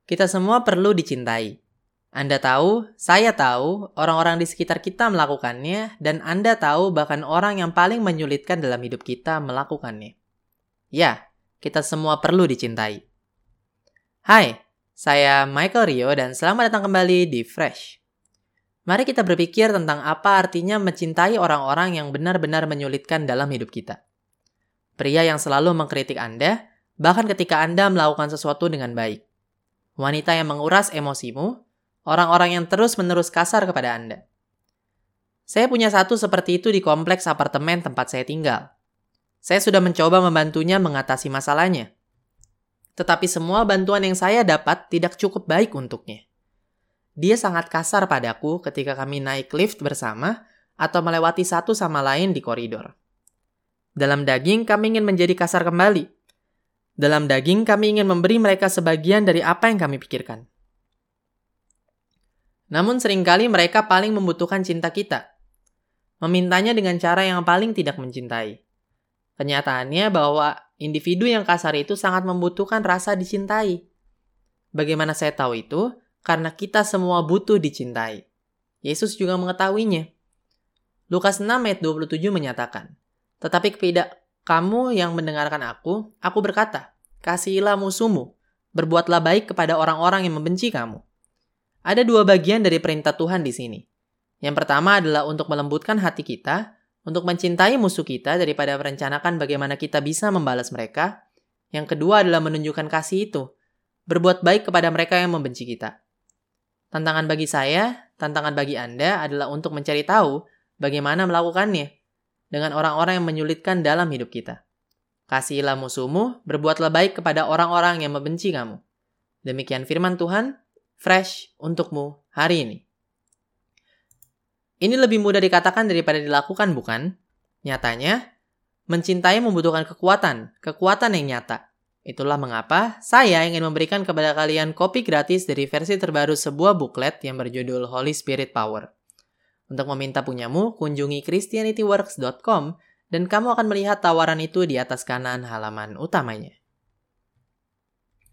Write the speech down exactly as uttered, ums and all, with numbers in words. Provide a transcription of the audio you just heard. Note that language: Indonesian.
Kita semua perlu dicintai. Anda tahu, saya tahu, orang-orang di sekitar kita melakukannya, dan Anda tahu bahkan orang yang paling menyulitkan dalam hidup kita melakukannya. Ya, kita semua perlu dicintai. Hai, saya Michael Rio dan selamat datang kembali di Fresh. Mari kita berpikir tentang apa artinya mencintai orang-orang yang benar-benar menyulitkan dalam hidup kita. Pria yang selalu mengkritik Anda, bahkan ketika Anda melakukan sesuatu dengan baik. Wanita yang menguras emosimu, orang-orang yang terus-menerus kasar kepada Anda. Saya punya satu seperti itu di kompleks apartemen tempat saya tinggal. Saya sudah mencoba membantunya mengatasi masalahnya. Tetapi semua bantuan yang saya dapat tidak cukup baik untuknya. Dia sangat kasar padaku ketika kami naik lift bersama atau melewati satu sama lain di koridor. Dalam daging, kami ingin menjadi kasar kembali. Dalam daging, kami ingin memberi mereka sebagian dari apa yang kami pikirkan. Namun seringkali mereka paling membutuhkan cinta kita. Memintanya dengan cara yang paling tidak mencintai. Kenyataannya bahwa individu yang kasar itu sangat membutuhkan rasa dicintai. Bagaimana saya tahu itu? Karena kita semua butuh dicintai. Yesus juga mengetahuinya. Lukas enam ayat dua puluh tujuh menyatakan, "Tetapi kepada kamu yang mendengarkan aku, aku berkata, kasihilah musuhmu, berbuatlah baik kepada orang-orang yang membenci kamu." Ada dua bagian dari perintah Tuhan di sini. Yang pertama adalah untuk melembutkan hati kita, untuk mencintai musuh kita daripada merencanakan bagaimana kita bisa membalas mereka. Yang kedua adalah menunjukkan kasih itu, berbuat baik kepada mereka yang membenci kita. Tantangan bagi saya, tantangan bagi Anda adalah untuk mencari tahu bagaimana melakukannya dengan orang-orang yang menyulitkan dalam hidup kita. Kasihilah musuhmu, berbuatlah baik kepada orang-orang yang membenci kamu. Demikian firman Tuhan, fresh untukmu hari ini. Ini lebih mudah dikatakan daripada dilakukan, bukan? Nyatanya, mencintai membutuhkan kekuatan, kekuatan yang nyata. Itulah mengapa saya ingin memberikan kepada kalian kopi gratis dari versi terbaru sebuah buklet yang berjudul Holy Spirit Power. Untuk meminta punyamu, kunjungi christianityworks dot com dan kamu akan melihat tawaran itu di atas kanan halaman utamanya.